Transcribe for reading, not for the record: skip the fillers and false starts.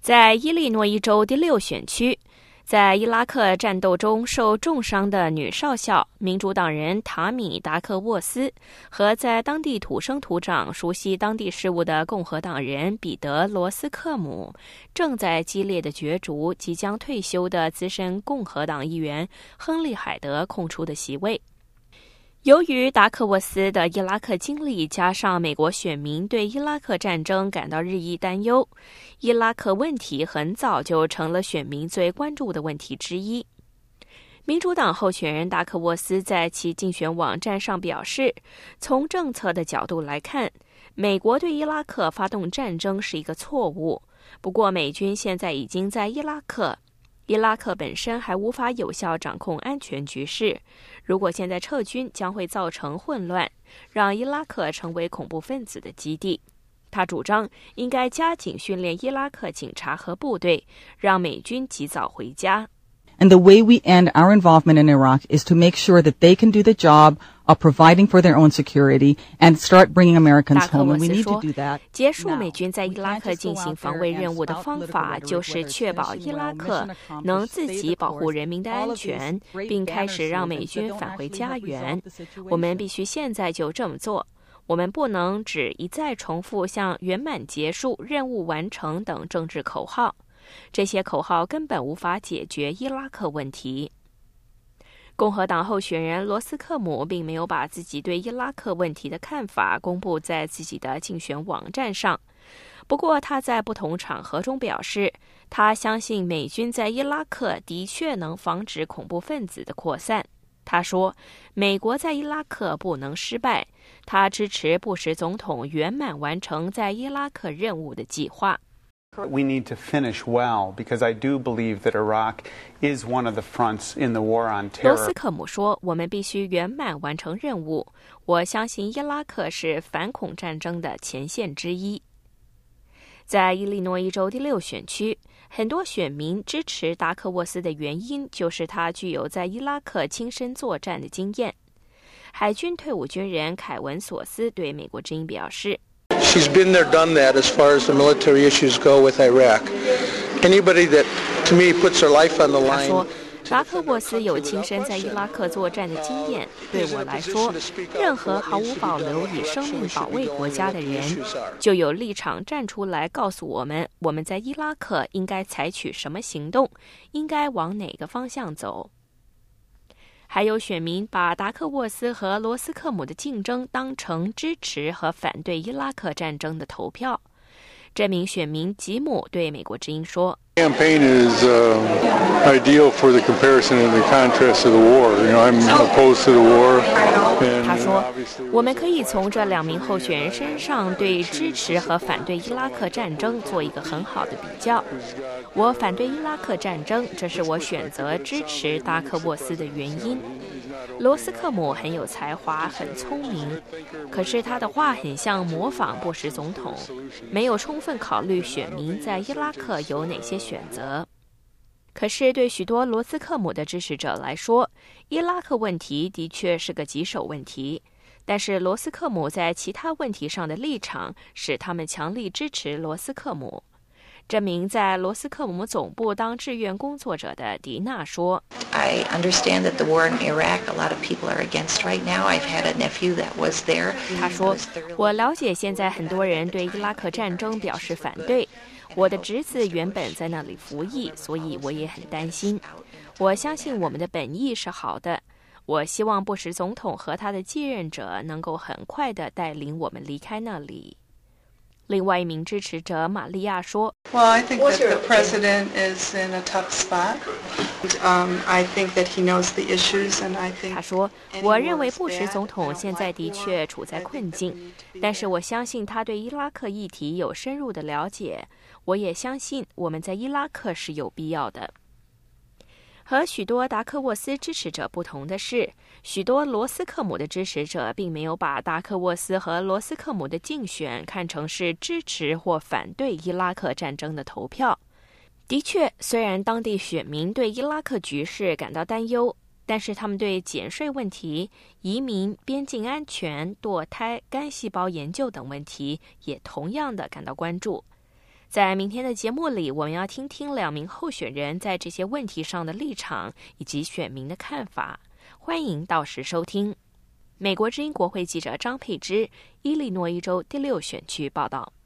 在伊利诺伊州第6选区，在伊拉克战斗中受重伤的女少校民主党人塔米·达克沃斯和在当地土生土长、熟悉当地事务的共和党人彼得·罗斯克姆正在激烈的角逐即将退休的资深共和党议员亨利·海德空出的席位。由于达克沃斯的伊拉克经历，加上美国选民对伊拉克战争感到日益担忧，伊拉克问题很早就成了选民最关注的问题之一。民主党候选人达克沃斯在其竞选网站上表示，从政策的角度来看，美国对伊拉克发动战争是一个错误。不过美军现在已经在伊拉克本身还无法有效掌控安全局势，如果现在撤军将会造成混乱，让伊拉克成为恐怖分子的基地。他主张应该加紧训练伊拉克警察和部队，让美军及早回家。 And the way we end our involvement in Iraq is to make sure that they can do the job of providing for their own security and start bringing Americans home. And we need to do that. 结束美军在伊拉克进行防卫任务的方法，就是确保伊拉克能自己保护人民的安全，并开始让美军返回家园。我们必须现在就这么做。我们不能只一再重复像圆满结束、任务完成等政治口号。这些口号根本无法解决伊拉克问题。共和党候选人罗斯克姆并没有把自己对伊拉克问题的看法公布在自己的竞选网站上，不过他在不同场合中表示，他相信美军在伊拉克的确能防止恐怖分子的扩散。他说，美国在伊拉克不能失败，他支持布什总统圆满完成在伊拉克任务的计划。 We need to finish well, because I do believe that Iraq is one of the fronts in the war on terror. 罗斯克姆说，我们必须圆满完成任务。我相信伊拉克是反恐战争的前线之一。在伊利诺伊州第6选区，很多选民支持达克沃斯的原因就是他具有在伊拉克亲身作战的经验。海军退伍军人凯文·索斯对美国之音表示 ，She's been there, done that as far as the military issues go with Iraq. Anybody that, to me, puts their life on the line. 他说，达克沃斯有亲身在伊拉克作战的经验，对我来说，任何毫无保留以生命保卫国家的人，就有立场站出来告诉我们，我们在伊拉克应该采取什么行动，应该往哪个方向走。还有选民把达克沃斯和罗斯克姆的竞争当成支持和反对伊拉克战争的投票。这名选民吉姆对美国之音说 Campaign is ideal for the comparison and the contrast of the war. I'm opposed to the war. 他说，我们可以从这2名候选人身上对支持和反对伊拉克战争做一个很好的比较。我反对伊拉克战争，这是我选择支持达克沃斯的原因。罗斯克姆很有才华，很聪明，可是他的话很像模仿布什总统，没有充分考虑选民在伊拉克有哪些选择。可是对许多罗斯克姆的支持者来说，伊拉克问题的确是个棘手问题，但是罗斯克姆在其他问题上的立场使他们强力支持罗斯克姆。这名在罗斯克姆总部当志愿工作者的迪娜说 I understand that the war in Iraq, a lot of people are against right now. I've had a nephew that was there. 她说，我了解现在很多人对伊拉克战争表示反对。我的侄子原本在那里服役，所以我也很担心。我相信我们的本意是好的。我希望布什总统和他的继任者能够很快地带领我们离开那里。另外一名支持者玛利亚说 Well, I think that the president is in a tough spot. I think that he knows the issues, and I think 他说，我认为布什总统现在的确处在困境，但是我相信他对伊拉克议题有深入的了解，我也相信我们在伊拉克是有必要的。和许多达克沃斯支持者不同的是，许多罗斯克姆的支持者并没有把达克沃斯和罗斯克姆的竞选看成是支持或反对伊拉克战争的投票。的确，虽然当地选民对伊拉克局势感到担忧，但是他们对减税问题、移民、边境安全、堕胎、干细胞研究等问题也同样的感到关注。 在明天的节目里，我们要听听2名候选人在这些问题上的立场以及选民的看法。欢迎到时收听。美国之音国会记者张佩芝，伊利诺伊州第6选区报道。